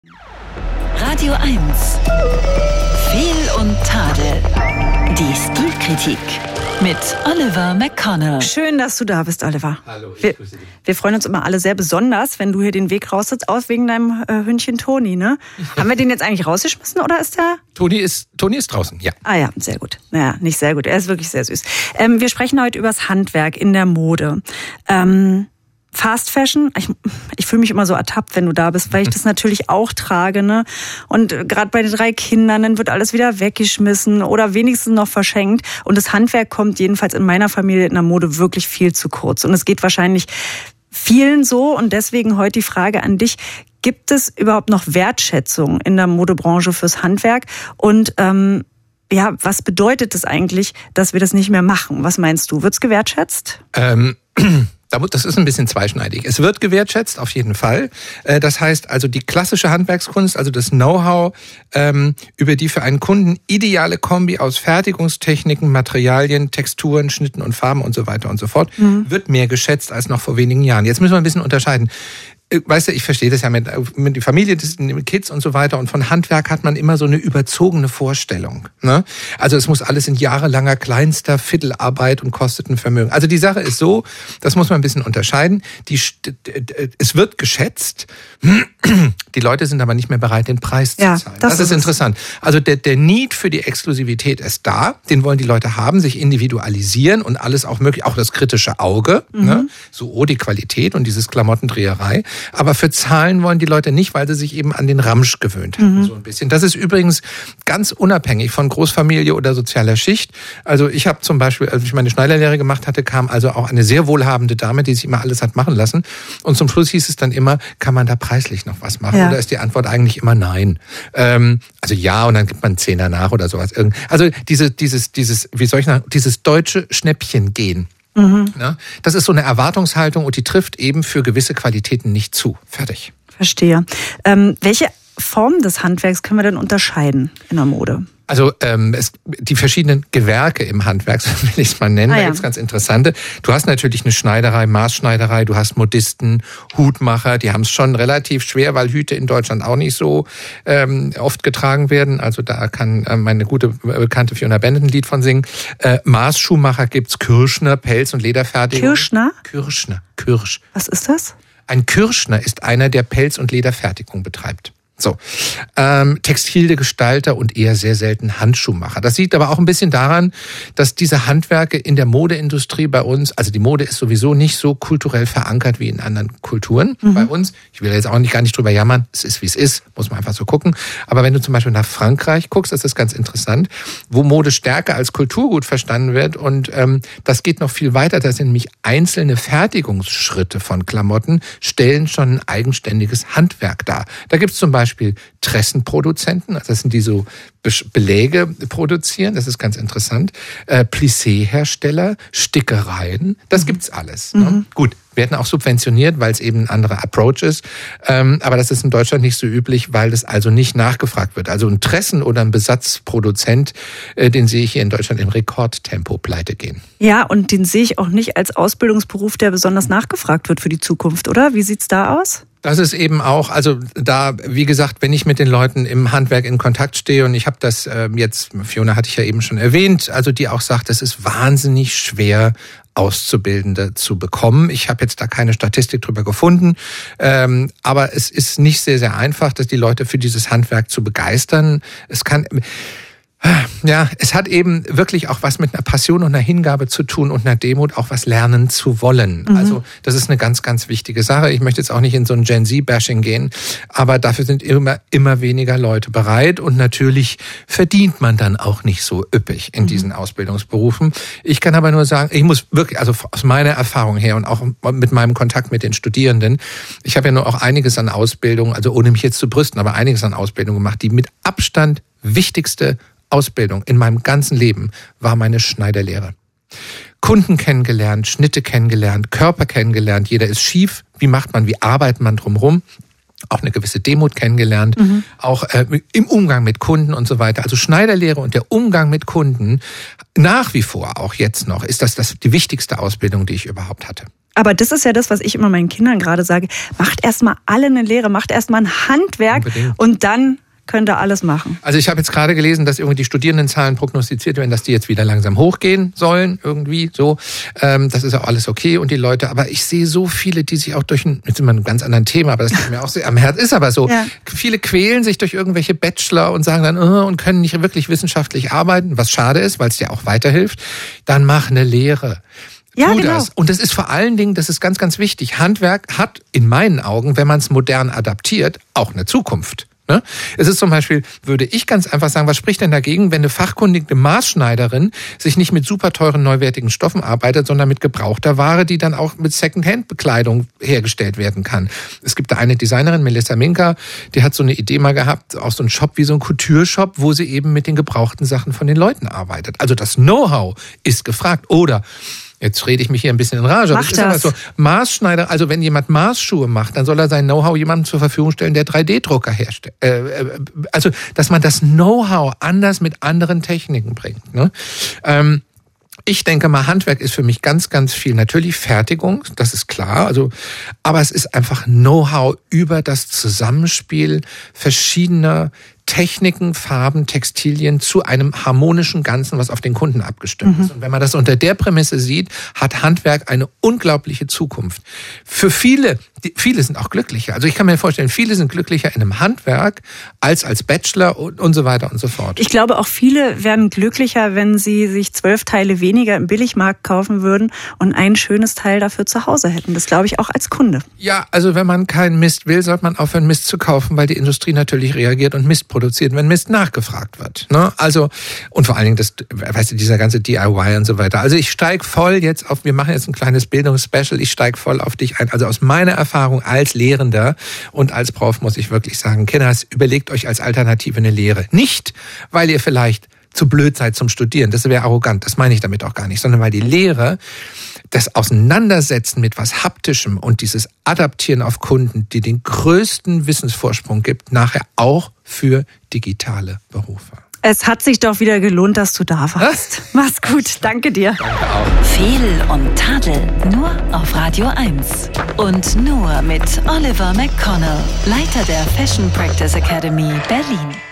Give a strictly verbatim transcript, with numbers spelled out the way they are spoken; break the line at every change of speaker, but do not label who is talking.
Radio eins. Fehl und Tadel. Die Stilkritik mit Oliver McConnell.
Schön, dass du da bist, Oliver.
Hallo, ich
wir,
grüße dich.
Wir freuen uns immer alle sehr besonders, wenn du hier den Weg raussitzt, aus wegen deinem äh, Hündchen Toni, ne? Haben wir den jetzt eigentlich rausgeschmissen oder ist der...
Toni ist, Toni ist draußen, ja.
Ah ja, sehr gut. Naja, nicht sehr gut. Er ist wirklich sehr süß. Ähm, wir sprechen heute über das Handwerk in der Mode. Ähm... Fast Fashion, ich, ich fühle mich immer so ertappt, wenn du da bist, weil ich das natürlich auch trage, ne? Und gerade bei den drei Kindern, dann wird alles wieder weggeschmissen oder wenigstens noch verschenkt. Und das Handwerk kommt jedenfalls in meiner Familie in der Mode wirklich viel zu kurz. Und es geht wahrscheinlich vielen so. Und deswegen heute die Frage an dich: Gibt es überhaupt noch Wertschätzung in der Modebranche fürs Handwerk? Und ähm, ja, was bedeutet es eigentlich, dass wir das nicht mehr machen? Was meinst du? Wird's gewertschätzt?
Ähm... Das ist ein bisschen zweischneidig. Es wird gewertschätzt, auf jeden Fall. Das heißt also, die klassische Handwerkskunst, also das Know-how, über die für einen Kunden ideale Kombi aus Fertigungstechniken, Materialien, Texturen, Schnitten und Farben und so weiter und so fort, mhm. wird mehr geschätzt als noch vor wenigen Jahren. Jetzt müssen wir ein bisschen unterscheiden. Weißt du, ich verstehe das ja mit, mit der Familie, mit Kids und so weiter. Und von Handwerk hat man immer so eine überzogene Vorstellung. Ne? Also es muss alles in jahrelanger kleinster Viertelarbeit und kostet ein Vermögen. Also die Sache ist so, das muss man ein bisschen unterscheiden. Die, es wird geschätzt, die Leute sind aber nicht mehr bereit, den Preis
ja,
zu zahlen.
Das,
das ist,
ist
interessant. Also der, der Need für die Exklusivität ist da. Den wollen die Leute haben, sich individualisieren und alles auch möglich, auch das kritische Auge. Mhm. Ne? So, oh, die Qualität und dieses Klamottendreherei. Aber für Zahlen wollen die Leute nicht, weil sie sich eben an den Ramsch gewöhnt haben, mhm. so ein bisschen. Das ist übrigens ganz unabhängig von Großfamilie oder sozialer Schicht. Also ich habe zum Beispiel, als ich meine Schneiderlehre gemacht hatte, kam also auch eine sehr wohlhabende Dame, die sich immer alles hat machen lassen. Und zum Schluss hieß es dann immer, kann man da preislich noch was machen? Ja. Oder ist die Antwort eigentlich immer nein? Ähm, also ja, und dann gibt man einen Zehner nach oder sowas. Also diese, dieses, dieses, wie soll ich sagen, dieses deutsche Schnäppchen-Gehen. Mhm. Ja, das ist so eine Erwartungshaltung und die trifft eben für gewisse Qualitäten nicht zu. Fertig.
Verstehe. Ähm, welche Form des Handwerks können wir denn unterscheiden in der Mode?
Also ähm, es, die verschiedenen Gewerke im Handwerk, so will ich es mal nennen, ah, ja. Da gibt's ganz interessante. Du hast natürlich eine Schneiderei, Maßschneiderei, du hast Modisten, Hutmacher, die haben es schon relativ schwer, weil Hüte in Deutschland auch nicht so ähm, oft getragen werden. Also da kann äh, meine gute Bekannte Fiona Bennett ein Lied von singen. Äh, Maßschuhmacher gibt's, Kirschner, Pelz- und Lederfertigung.
Kirschner?
Kirschner, Kirsch.
Was ist das?
Ein Kirschner ist einer, der Pelz- und Lederfertigung betreibt. So, ähm, Textilgestalter und eher sehr selten Handschuhmacher. Das liegt aber auch ein bisschen daran, dass diese Handwerke in der Modeindustrie bei uns, also die Mode ist sowieso nicht so kulturell verankert wie in anderen Kulturen mhm. bei uns. Ich will jetzt auch nicht gar nicht drüber jammern, es ist wie es ist, muss man einfach so gucken. Aber wenn du zum Beispiel nach Frankreich guckst, das ist ganz interessant, wo Mode stärker als Kulturgut verstanden wird und ähm, das geht noch viel weiter. Das sind nämlich einzelne Fertigungsschritte von Klamotten, stellen schon ein eigenständiges Handwerk dar. Da gibt es zum Beispiel Beispiel Tressenproduzenten, also das sind die so Beläge produzieren, das ist ganz interessant. Äh, Plissé-Hersteller, Stickereien, das mhm. gibt's alles. Mhm. Ne? Gut, werden auch subventioniert, weil es eben ein anderer Approach ist. Ähm, aber das ist in Deutschland nicht so üblich, weil das also nicht nachgefragt wird. Also ein Tressen- oder ein Besatzproduzent, äh, den sehe ich hier in Deutschland im Rekordtempo pleite gehen.
Ja, und den sehe ich auch nicht als Ausbildungsberuf, der besonders nachgefragt wird für die Zukunft, oder? Wie sieht's da aus?
Das ist eben auch, also da, wie gesagt, wenn ich mit den Leuten im Handwerk in Kontakt stehe und ich habe das äh, jetzt, Fiona hatte ich ja eben schon erwähnt, also die auch sagt, es ist wahnsinnig schwer, Auszubildende zu bekommen. Ich habe jetzt da keine Statistik drüber gefunden, ähm, aber es ist nicht sehr, sehr einfach, dass die Leute für dieses Handwerk zu begeistern. Es kann... Ja, es hat eben wirklich auch was mit einer Passion und einer Hingabe zu tun und einer Demut, auch was lernen zu wollen. Mhm. Also das ist eine ganz, ganz wichtige Sache. Ich möchte jetzt auch nicht in so ein Gen-Z-Bashing gehen, aber dafür sind immer, immer weniger Leute bereit und natürlich verdient man dann auch nicht so üppig in mhm. diesen Ausbildungsberufen. Ich kann aber nur sagen, ich muss wirklich, also aus meiner Erfahrung her und auch mit meinem Kontakt mit den Studierenden, ich habe ja nur auch einiges an Ausbildung, also ohne mich jetzt zu brüsten, aber einiges an Ausbildung gemacht, die mit Abstand wichtigste Ausbildung in meinem ganzen Leben war meine Schneiderlehre. Kunden kennengelernt, Schnitte kennengelernt, Körper kennengelernt, jeder ist schief, wie macht man, wie arbeitet man drumherum, auch eine gewisse Demut kennengelernt, mhm. auch äh, im Umgang mit Kunden und so weiter. Also Schneiderlehre und der Umgang mit Kunden nach wie vor, auch jetzt noch, ist das, das die wichtigste Ausbildung, die ich überhaupt hatte.
Aber das ist ja das, was ich immer meinen Kindern gerade sage. Macht erstmal alle eine Lehre, macht erstmal ein Handwerk Unbedingt. Und dann könnt ihr alles machen.
Also ich habe jetzt gerade gelesen, dass irgendwie die Studierendenzahlen prognostiziert werden, dass die jetzt wieder langsam hochgehen sollen, irgendwie so. Ähm, das ist auch alles okay und die Leute, aber ich sehe so viele, die sich auch durch ein, jetzt sind wir ein ganz anderes Thema, aber das liegt mir auch sehr am Herz, ist aber so. Ja. Viele quälen sich durch irgendwelche Bachelor und sagen dann, oh, und können nicht wirklich wissenschaftlich arbeiten, was schade ist, weil es dir auch weiterhilft. Dann mach eine Lehre.
Ja,
tu
genau.
das. Und das ist vor allen Dingen, das ist ganz, ganz wichtig. Handwerk hat in meinen Augen, wenn man es modern adaptiert, auch eine Zukunft. Ne? Es ist zum Beispiel, würde ich ganz einfach sagen, was spricht denn dagegen, wenn eine fachkundige Maßschneiderin sich nicht mit super teuren, neuwertigen Stoffen arbeitet, sondern mit gebrauchter Ware, die dann auch mit Second-Hand-Bekleidung hergestellt werden kann. Es gibt da eine Designerin, Melissa Minka, die hat so eine Idee mal gehabt, auch so einen Shop wie so ein Couture-Shop, wo sie eben mit den gebrauchten Sachen von den Leuten arbeitet. Also das Know-how ist gefragt. Oder jetzt rede ich mich hier ein bisschen in Rage.
Mach
das ist
das.
aber so. Maßschneider, also wenn jemand Maßschuhe macht, dann soll er sein Know-how jemandem zur Verfügung stellen, der drei D Drucker herstellt. Äh, also, dass man das Know-how anders mit anderen Techniken bringt. Ne? Ähm, Ich denke mal, Handwerk ist für mich ganz, ganz viel. Natürlich Fertigung, das ist klar. Also, aber es ist einfach Know-how über das Zusammenspiel verschiedener Techniken, Farben, Textilien zu einem harmonischen Ganzen, was auf den Kunden abgestimmt mhm. ist. Und wenn man das unter der Prämisse sieht, hat Handwerk eine unglaubliche Zukunft. Für viele, die, viele sind auch glücklicher. Also ich kann mir vorstellen, viele sind glücklicher in einem Handwerk als als Bachelor und, und so weiter und so fort.
Ich glaube, auch viele werden glücklicher, wenn sie sich zwölf Teile weniger im Billigmarkt kaufen würden und ein schönes Teil dafür zu Hause hätten. Das glaube ich auch als Kunde.
Ja, also wenn man keinen Mist will, sollte man aufhören, Mist zu kaufen, weil die Industrie natürlich reagiert und Mist produziert, wenn Mist nachgefragt wird. Ne? Also, und vor allen Dingen das, weißt du, dieser ganze D I Y und so weiter. Also ich steige voll jetzt auf, wir machen jetzt ein kleines Bildungsspecial, ich steige voll auf dich ein. Also aus meiner Erfahrung als Lehrender und als Prof muss ich wirklich sagen, Kinders, überlegt euch als Alternative eine Lehre. Nicht, weil ihr vielleicht zu blöd seid zum Studieren, das wäre arrogant, das meine ich damit auch gar nicht, sondern weil die Lehre, das Auseinandersetzen mit was Haptischem und dieses Adaptieren auf Kunden, die den größten Wissensvorsprung gibt, nachher auch für digitale Berufe.
Es hat sich doch wieder gelohnt, dass du da warst. Mach's gut, danke dir.
Danke auch.
Fehl und Tadel, nur auf Radio eins. Und nur mit Oliver McConnell, Leiter der Fashion Practice Academy Berlin.